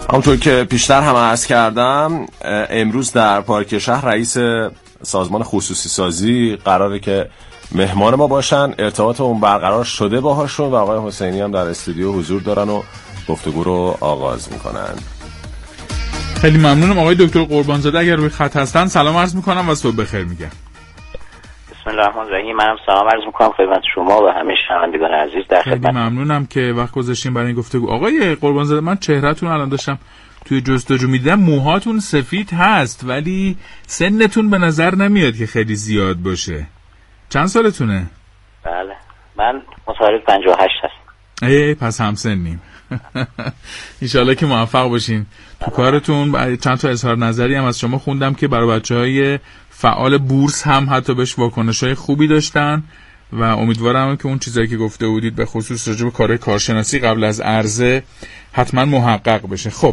همونطور که پیشتر هم عرض کردم، امروز در پارک شهر رئیس سازمان خصوصی سازی قراره که مهمان ما باشن. ارتباط اون برقرار شده باهاشون و آقای حسینی هم در استودیو حضور دارن و گفتگو رو آغاز میکنن. خیلی ممنونم. آقای دکتر قربانزاده اگر روی خط هستن سلام عرض میکنم و صبح بخیر میگم. بسم الله الرحمن الرحیم. منم سلام عرض میکنم خدمت شما و همه شنوندگان عزیز در خدمت. خیلی ممنونم که وقت گذاشتین برای این گفتگو. آقای قربانزاده، من چهرهتون الان داشتم توی جستجو میدیدم، موهاتون سفید هست ولی سنتون به نظر نمیاد که خیلی زیاد باشه. چند سالتونه؟ بله، من متولد 58 هستم. پس همسنیم. انشالله که موفق باشین تو کارتون. چند تا اظهار نظری هم از شما خوندم که برای بچهای فعال بورس هم حتی بهش واکنش‌های خوبی داشتن و امیدوارم که اون چیزایی که گفته بودید به خصوص راجع به کارهای کارشناسی قبل از عرضه حتما محقق بشه. خب،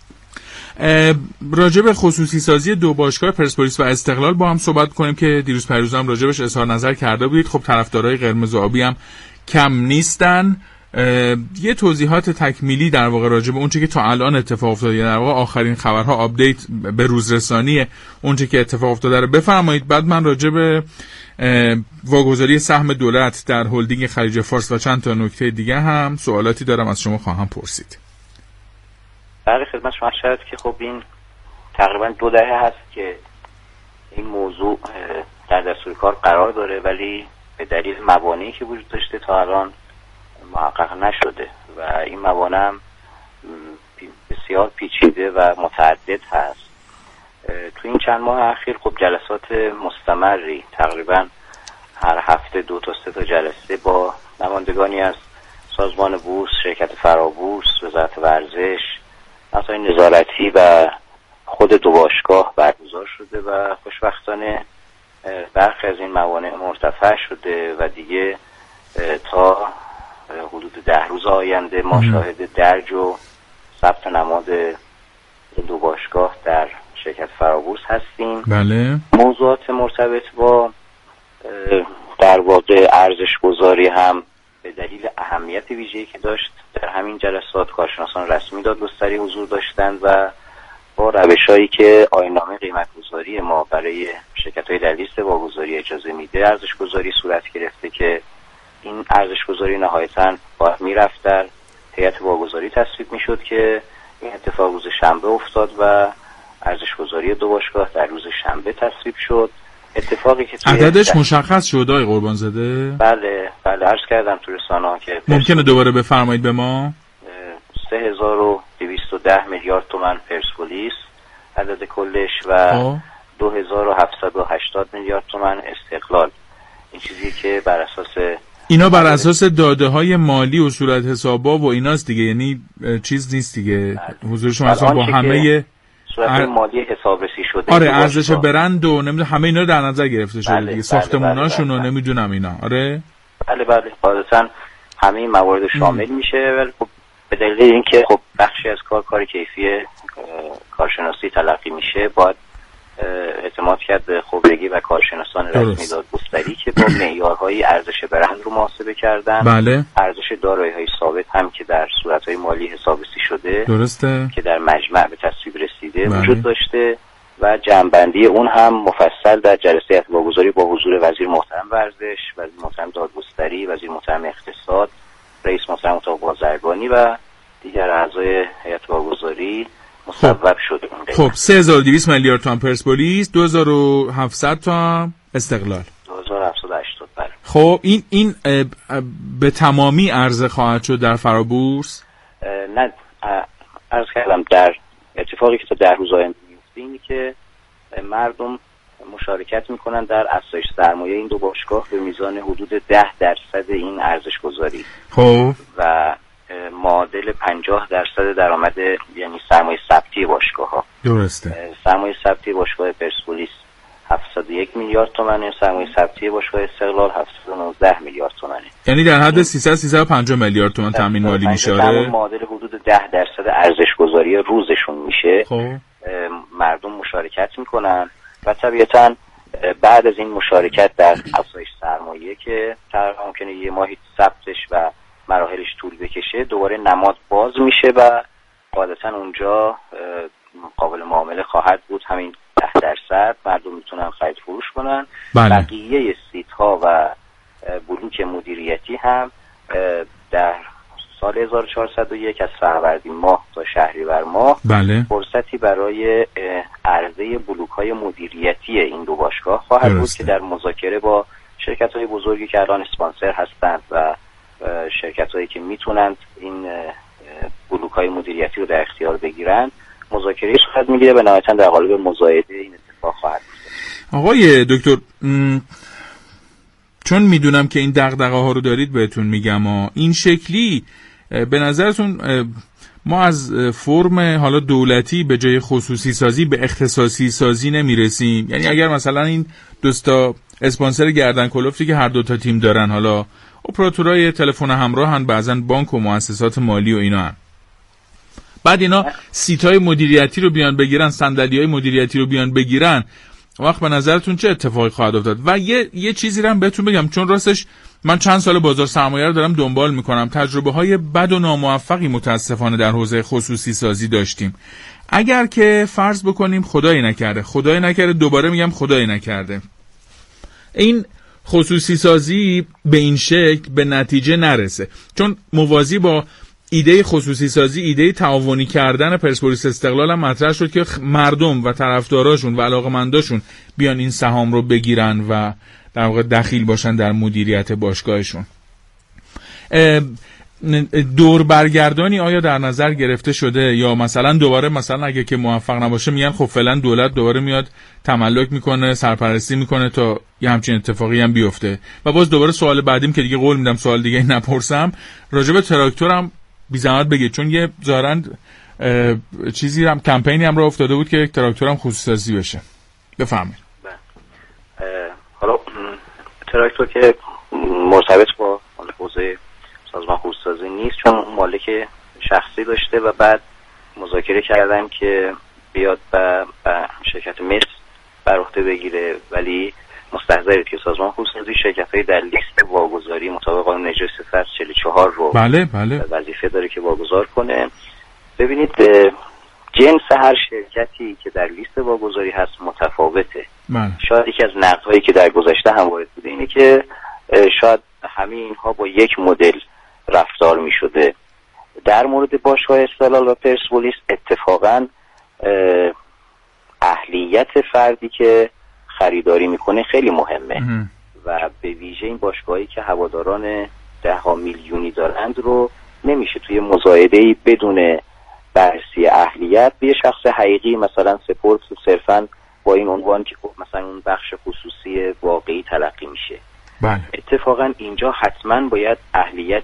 راجع به خصوصی سازی دو باشگاه پرسپولیس و استقلال با هم صحبت کنیم که دیروز پریروز هم راجع بهش اظهار نظر کرده بودید. خب، طرفدارای قرمز و آبی هم کم نیستن. یه توضیحات تکمیلی در واقع راجع به اونچه که تا الان اتفاق افتاده، در واقع آخرین خبرها، آپدیت به روزرسانی اونچه که اتفاق افتاده رو بفرمایید. بعد من راجع به واگذاری سهم دولت در هلدینگ خلیج فارس و چند تا نکته دیگه هم سوالاتی دارم از شما خواهم پرسید. بله، خدمت شما شاید که خب این تقریبا 2 دهه هست که این موضوع در دستور کار قرار داره ولی به دلیل موانعی که وجود داشته تا الان محقق نشده و این موانع هم بسیار پیچیده و متعدد هست. تو این چند ماه اخیر خب جلسات مستمری تقریبا هر هفته 2 تا 3 تا جلسه با نمایندگانی از سازمان بورس، شرکت فرابورس، وزارت ورزش، مسائل نظارتی و خود دو باشگاه برگزار شده و خوشبختانه برخی از این موانع مرتفع شده و دیگه تا حدود 10 روز آینده ما شاهد درج و ثبت نماد دو باشگاه در شرکت فرابورس هستیم. بله. موضوعات مرتبط با در واقع ارزش گذاری هم به دلیل اهمیت ویژه‌ای که داشت در همین جلسات کارشناسان رسمی دادگستری حضور داشتند و با روش‌هایی که آیین‌نامه قیمت‌گذاری ما برای شرکت‌های در لیست واگذاری اجازه میده ارزش‌گذاری صورت گرفته که این ارزش‌گذاری نهایتاً باید میرفت در هیئت واگذاری تصویب میشد که این اتفاق روز شنبه افتاد و ارزش‌گذاری دو باشگاه در روز شنبه تصویب شد. اتفاقی که عددش مشخص شد آقای قربانزاده؟ بله عرض کردم تو رسانه‌ها که ممکنه دوباره بفرمایید به ما؟ 3210 میلیارد تومان پرسپولیس عدد کلش و 2780 میلیارد تومان استقلال. این چیزی که بر اساس اینا بر اساس داده‌های مالی و صورت حسابا و ایناست دیگه، یعنی چیز نیست دیگه. حضور شما اصلا با همه صورت مالی حسابرسی شده. آره، ارزش برند و نمیدونم همه اینا رو در نظر گرفته شده دیگه. ساختموناشون و نمیدونم اینا. آره بله قاعدتاً همه این موارد شامل میشه ولی خب به دلیل اینکه خب بخشی از کار کیفی کارشناسی تلقی میشه باید اعتماد کرد به خبرگی و کارشناسان رسمی دادگستری که با معیارهای ارزش برند رو محاسبه کردن. بله. ارزش دارایی‌های ثابت هم که در صورت‌های مالی حسابرسی شده درسته که در مجمع به تصویب رسیده وجود داشته و جمع‌بندی اون هم مفصل در جلسه واگذاری با حضور وزیر محترم ورزش، وزیر محترم دادگستری، وزیر محترم اقتصاد، رئیس محترم اتاق بازرگانی و دیگر اعضای هیئت واگذاری مصوب شده. خب 3200 میلیارد تومان پرسپولیس، 2700 تا استقلال، 2780. بله. خب این به تمامی عرضه خواهد شد در فرابورس؟ نه، عرض کردم در اتفاقی که تا 10 روز آینده میفته اینی که مردم مشارکت میکنن در افزایش سرمایه این دو باشگاه به میزان حدود 10% این ارزش گذاری. خب و معادل 50% درآمد یعنی سرمایه ثبتی باشگاه ها. درسته. سرمایه ثبتی باشگاه پرسپولیس 701 میلیارد تومانه، سرمایه ثبتی باشگاه استقلال 719 میلیارد تومانه. یعنی در حد 350 میلیارد تومان تامین مالی میشه. معادل حدود 10% ارزش گذاری روزشون میشه. خب مردم مشارکت میکنن و طبیعتاً بعد از این مشارکت در افزایش سرمایه که ممکنه یه ماهی ثبتش و مراحلش طول بکشه دوباره نماد باز میشه و قاعدتا اونجا قابل معامله خواهد بود، همین 10% مردم میتونن خرید فروش کنن. بله. بقیه سیت ها و بلوک مدیریتی هم در سال 1401 از فروردین ماه تا شهریور ماه بله. فرصتی برای عرضه بلوک های مدیریتی این دو باشگاه خواهد بود که در مذاکره با شرکت های بزرگی که الان اسپانسر هستند و شرکت هایی که میتونند این بلوک های مدیریتی رو در اختیار بگیرن مذاکره صورت میگیره و نهایتاً در قالب مزایده این اتفاق خواهد بود. آقای دکتر، چون میدونم که این دغدغه ها رو دارید بهتون میگم این شکلی به نظرتون ما از فرم حالا دولتی به جای خصوصی سازی به اختصاصی سازی نمیرسیم؟ یعنی اگر مثلا این دوستا اسپانسر گردن کلفتی که هر دوتا تیم دارن، حالا اپراتورای تلفن همراهن، بعضن بانک و مؤسسات مالی و اینا هن. بعد اینا سیتای مدیریتی رو بیان بگیرن، صندلیای مدیریتی رو بیان بگیرن، وقت به نظرتون چه اتفاقی خواهد افتاد؟ و یه چیزی رو هم بهتون بگم، چون راستش من چند سال بازار سرمایه رو دارم دنبال میکنم، تجربه های بد و ناموفقی متاسفانه در حوزه خصوصی سازی داشتیم. اگر که فرض بکنیم خدای نکرده، دوباره میگم خدای نکرده، این خصوصی سازی به این شکل به نتیجه نرسه، چون موازی با ایده خصوصی سازی ایده تعاونی کردن پرسپولیس استقلال هم مطرح شد که مردم و طرفداراشون و علاقمنداشون بیان این سهام رو بگیرن و در واقع دخیل باشن در مدیریت باشگاهشون. دور برگردانی آیا در نظر گرفته شده، یا مثلا دوباره اگه که موفق نباشه میگن خب فعلا دولت دوباره میاد تملک میکنه، سرپرستی میکنه تا یه همچین اتفاقی هم بیفته؟ و باز دوباره سوال بعدیم که دیگه قول میدم سوال دیگه نپرسم، راجع به تراکتورم بی زحمت بگید، چون یه زارند چیزی هم کمپینی هم را افتاده بود که تراکتورم خصوصی سازی بشه. بفرمایید. حالا تراکتور که مرتبط با حوزه سازمان خصوصی سازی نیست، چون مالک شخصی داشته و بعد مذاکره کردن که بیاد و شرکت مس بر عهده بگیره، ولی مستحضرید که سازمان خصوصی سازی شرکت‌های در لیست واگذاری مطابق قانون اجرای فصل 44 رو بله. وظیفه داره که واگذار کنه. ببینید جنس هر شرکتی که در لیست واگذاری هست متفاوته. بله. شاید یکی از نقدهایی که در گذشته هم وارد بوده اینه که شاید همه اینها با یک مدل رفتار می شده. در مورد باشگاه استقلال و پرسپولیس اتفاقا اهلیت فردی که خریداری میکنه خیلی مهمه و به ویژه این باشگاهی که هواداران 10 میلیونی دارند رو نمیشه توی مزایده‌ای بدون بررسی اهلیت به شخص حقیقی مثلا سپورت صرفاً با این عنوان که مثلا اون بخش خصوصی واقعی تلقی میشه. بله. اتفاقا اینجا حتما باید اهلیت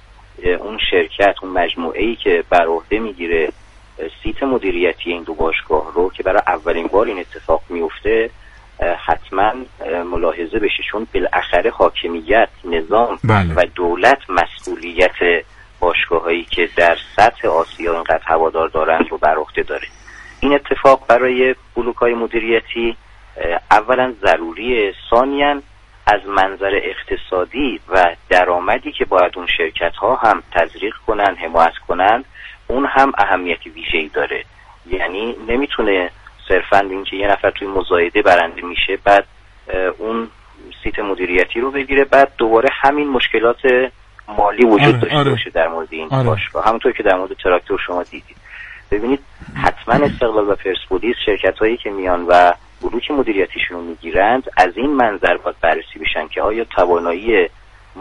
اون شرکت، اون مجموعه‌ای که بر عهده میگیره سیت مدیریتی این دو باشگاه رو که برای اولین بار این اتفاق میفته حتما ملاحظه بشه، چون بالاخره حاکمیت، نظام بله. و دولت مسئولیت باشگاهایی که در سطح آسیا اینقدر هوادار دارند رو بر عهده داره. این اتفاق برای بلوک‌های مدیریتی اولا ضروریه، ثانیاً از منظر اقتصادی و درآمدی که باید اون شرکت‌ها هم تزریق کنن، حمایت کنن، اون هم اهمیت ویژه‌ای داره. یعنی نمیتونه صرفاً اینکه یه نفر توی مزایده برنده میشه بعد اون سیت مدیریتی رو بگیره بعد دوباره همین مشکلات مالی وجود داشته باشه در مورد این باشگاه. همونطور که در مورد تراکتور شما دیدید. ببینید حتما استقلال و پرسپولیس شرکت‌هایی که میان و بلوک مدیریتیشون رو میگیرند از این منظر باید بررسی بشن که آیا توانایی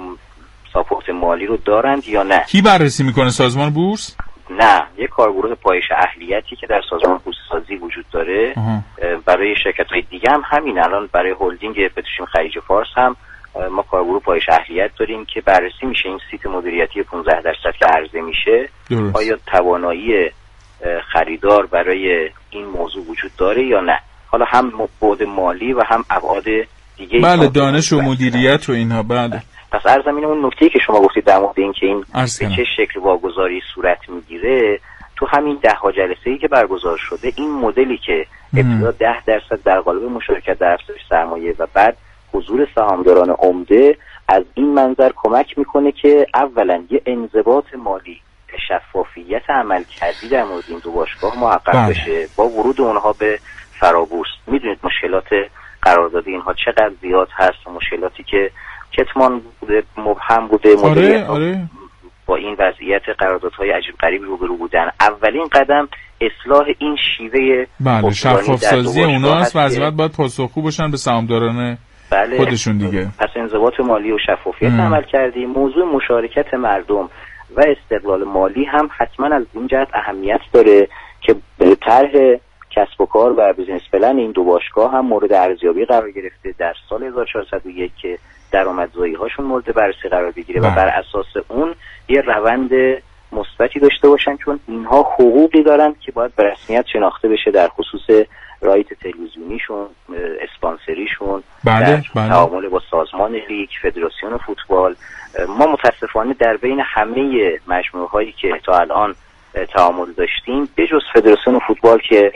ساپورت مالی رو دارند یا نه. کی بررسی میکنه؟ سازمان بورس؟ نه، یک کارگروه پایش اهلیتی که در سازمان خصوصی سازی وجود داره. برای شرکت‌های دیگه هم همین، الان برای هلدینگ پتروشیم خلیج فارس هم ما کارگروه پایش اهلیت داریم که بررسی میشه این سیت مدیریتی 15% که عرضه میشه آیا توانایی خریدار برای این موضوع وجود داره یا نه. حالا هم بعد مالی و هم ابعاد دیگه. بله، دانش و مدیریت و اینها. بله. پس عرضم اینه اون نکته‌ای که شما گفتید در مورد اینکه این به چه شکل واگذاری صورت میگیره، تو همین 10 جلسه‌ای که برگزار شده این مدلی که ابتدا 10% در قالب مشارکت در افزایش سرمایه و بعد حضور سهامداران عمده از این منظر کمک میکنه که اولا یه انضباط مالی شفافیت عملکردی در مورد این دو باشگاه محقق بشه با ورود اونها به فرابورس. میدونید مشکلات قراردادی اینها چقدر زیاد هست و مشکلاتی که کتمان بوده، مبهم بوده، آره. با این وضعیت قراردادهای عجیب غریبی روبرو بودن. اولین قدم اصلاح این شیوه شفاف سازی اوناست و از بعد باید پاسخگو باشن به سهامداران خودشون دیگه. پس انضباط مالی و شفافیت عمل کردیم. موضوع مشارکت مردم و استقلال مالی هم حتما از این جهت اهمیت داره که طرح کسب و کار و بیزنس پلن این دو باشگاه هم مورد ارزیابی قرار گرفته در سال 1401 که درآمدزایی هاشون مورد بررسی قرار بگیره و بر اساس اون یه روند مثبتی داشته باشن، چون اینها حقوقی دارن که باید به رسمیت شناخته بشه در خصوص رایت تلویزیونیشون، اسپانسریشون، در تعامل با سازمان لیگ، فدراسیون فوتبال. ما متاسفانه در بین همه مجموعه هایی که تا الان تعامل داشتیم بجز فدراسیون فوتبال که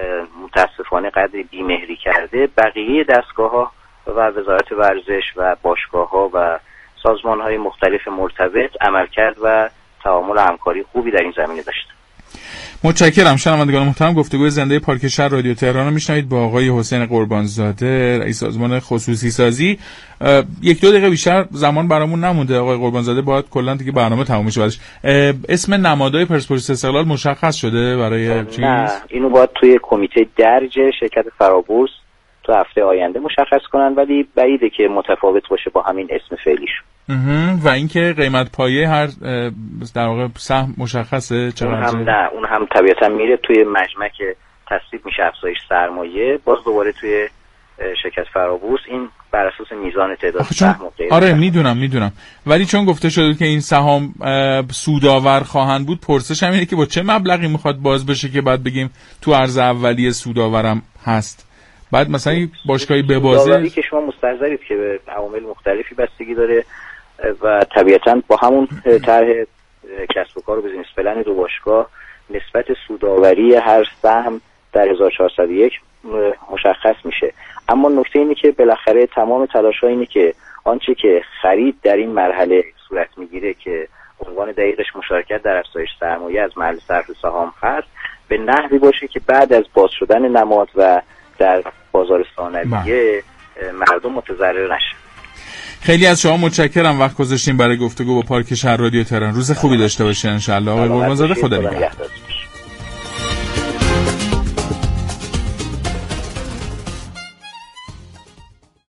متاسفانه قدری بیمهری کرده، بقیه دستگاه ها و وزارت ورزش و باشگاه ها و سازمان های مختلف مرتبط عملکرد و تعامل و همکاری خوبی در این زمینه داشته. متشکرم. شنوندگان محترم، گفتگوی زنده پارک شهر رادیو تهران رو میشنوید با آقای حسین قربانزاده، رئیس سازمان خصوصی سازی. 1-2 دقیقه بیشتر زمان برامون نمونده آقای قربانزاده، باید کلا دیگه برنامه تموم بشه بعدش. اسم نمادهای پرسپولیس استقلال مشخص شده برای چیز؟ نه، اینو باید توی کمیته درج شرکت فرابورس تو هفته آینده مشخص کنن، ولی بعیده که متفاوت باشه با همین اسم فعلیشون. و اینکه قیمت پایه هر در واقع سهم مشخصه چقدر؟ اون هم طبیعتا میره توی مجمع که تصویب میشه افزایش سرمایه، باز دوباره توی شرکت فرابورس این بر اساس میزان تعداد سهم و قیمت. آره میدونم، ولی چون گفته شده که این سهام سودآور خواهند بود، پرسش هم اینه که با چه مبلغی میخواد باز بشه که بعد بگیم تو عرض اولیه سودآورم هست. بعد مثلا باشگاهی ببازه که شما مستحضرید که به عوامل مختلفی بستگی داره و طبیعتاً با همون طرح کسب و کار و بیزنس پلن دو باشگاه نسبت سودآوری هر سهم در 1401 مشخص میشه. اما نکته اینه که بالاخره تمام تلاش‌ها اینه که آنچه که خرید در این مرحله صورت میگیره که عنوان دقیقش مشارکت در افزایش سرمایه از محل صرف سهام هست، به نحوی باشه که بعد از باز شدن نماد و در بازار ثانویه مردم متضرر نشه. خیلی از شما متشکرم وقت گذاشتین برای گفتگو با پارک شهر رادیو تهران. روز خوبی داشته باشین ان شاء الله. آقای قربانزاده، خدا نگهدار.